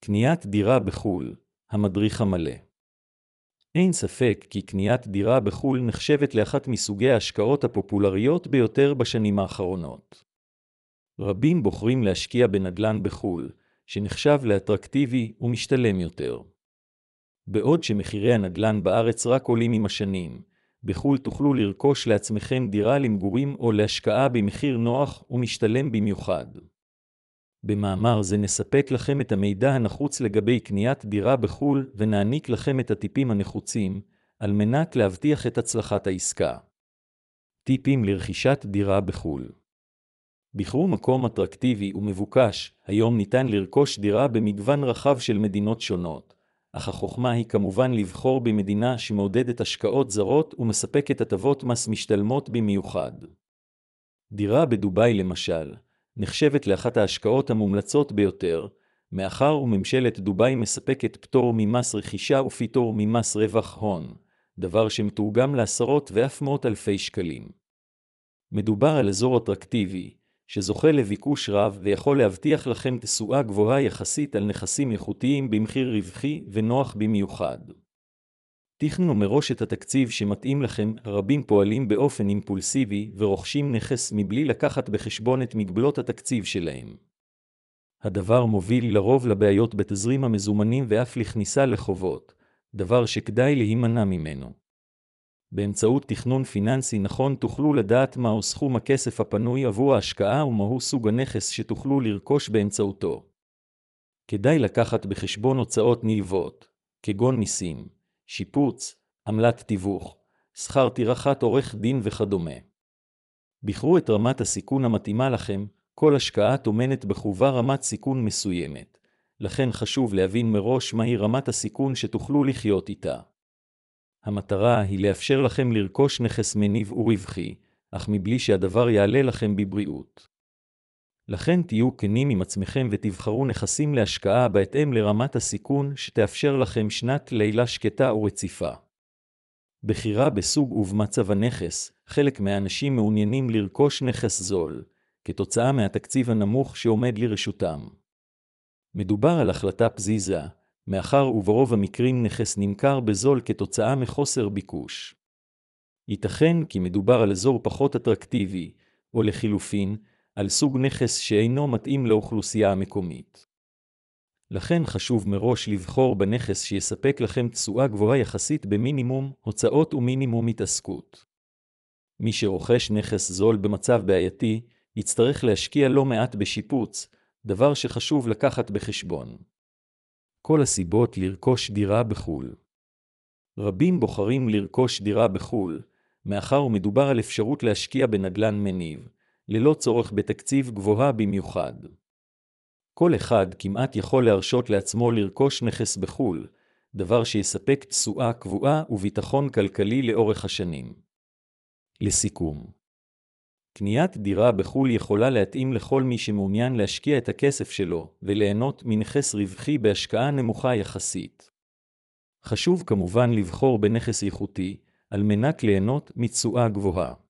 קניית דירה בחו"ל, המדריך המלא. אין ספק כי קניית דירה בחו"ל נחשבת לאחת מסוגי ההשקעות הפופולריות ביותר בשנים האחרונות. רבים בוחרים להשקיע בנדל"ן בחו"ל, שנחשב לאטרקטיבי ומשתלם יותר. בעוד שמחירי הנדל"ן בארץ רק עולים עם השנים, בחו"ל תוכלו לרכוש לעצמכם דירה למגורים או להשקעה במחיר נוח ומשתלם במיוחד. במאמר זה נספק לכם את המידע הנחוץ לגבי קניית דירה בחו"ל ונעניק לכם את הטיפים הנחוצים על מנת להבטיח את הצלחת העסקה. טיפים לרכישת דירה בחו"ל. בחרו מקום אטרקטיבי ומבוקש. היום ניתן לרכוש דירה במגוון רחב של מדינות שונות, אך החוכמה היא כמובן לבחור במדינה שמעודדת השקעות זרות ומספקת הטבות מס משתלמות במיוחד. דירה בדובאי למשל, נחשבת לאחת ההשקעות המומלצות ביותר, מאחר וממשלת דובאי מספקת פטור ממס רכישה ופטור ממס רווח הון, דבר שמתורגם לעשרות ואף מאות אלפי שקלים. מדובר על אזור אטרקטיבי, שזוכה לביקוש רב ויכול להבטיח לכם תשואה גבוהה יחסית על נכסים איכותיים במחיר רווחי ונוח במיוחד. תכננו מראש את התקציב שמתאים לכם. רבים פועלים באופן אימפולסיבי ורוכשים נכס מבלי לקחת בחשבון את מגבלות התקציב שלהם. הדבר מוביל לרוב לבעיות בתזרים המזומנים ואף לכניסה לחובות, דבר שכדאי להימנע ממנו. באמצעות תכנון פיננסי נכון תוכלו לדעת מהו סכום הכסף הפנוי עבור ההשקעה ומהו סוג הנכס שתוכלו לרכוש באמצעותו. כדאי לקחת בחשבון הוצאות נלוות, כגון מיסים, שיפוץ, עמלת תיווך, שכר טרחת עורך דין וכדומה. בחרו את רמת הסיכון המתאימה לכם. כל השקעה טומנת בחובה רמת סיכון מסוימת, לכן חשוב להבין מראש מהי רמת הסיכון שתוכלו לחיות איתה. המטרה היא לאפשר לכם לרכוש נכס מניב ורווחי, אך מבלי שהדבר יעלה לכם בבריאות. לכן תהיו כנים עם עצמכם ותבחרו נכסים להשקעה בהתאם לרמת הסיכון שתאפשר לכם שנת לילה שקטה ורציפה. בחירה בסוג ובמצב הנכס. חלק מהאנשים מעוניינים לרכוש נכס זול, כתוצאה מהתקציב הנמוך שעומד לרשותם. מדובר על החלטה פזיזה, מאחר וברוב המקרים נכס נמכר בזול כתוצאה מחוסר ביקוש. ייתכן כי מדובר על אזור פחות אטרקטיבי, או לחילופין, על סוג נכס שאינו מתאים לאוכלוסייה המקומית. לכן חשוב מראש לבחור בנכס שיספק לכם תשואה גבוהה יחסית במינימום הוצאות ומינימום התעסקות. מי שרוכש נכס זול במצב בעייתי, יצטרך להשקיע לא מעט בשיפוץ, דבר שחשוב לקחת בחשבון. כל הסיבות לרכוש דירה בחו"ל. רבים בוחרים לרכוש דירה בחו"ל, מאחר ומדובר על אפשרות להשקיע בנדל"ן מניב, ללא צורך בתקציב גבוהה במיוחד. כל אחד כמעט יכול להרשות לעצמו לרכוש נכס בחו"ל, דבר שיספק תשואה קבועה וביטחון כלכלי לאורך השנים. לסיכום, קניית דירה בחו"ל יכולה להתאים לכל מי שמעוניין להשקיע את הכסף שלו וליהנות מנכס רווחי בהשקעה נמוכה יחסית. חשוב כמובן לבחור בנכס איכותי על מנת ליהנות מתשואה גבוהה.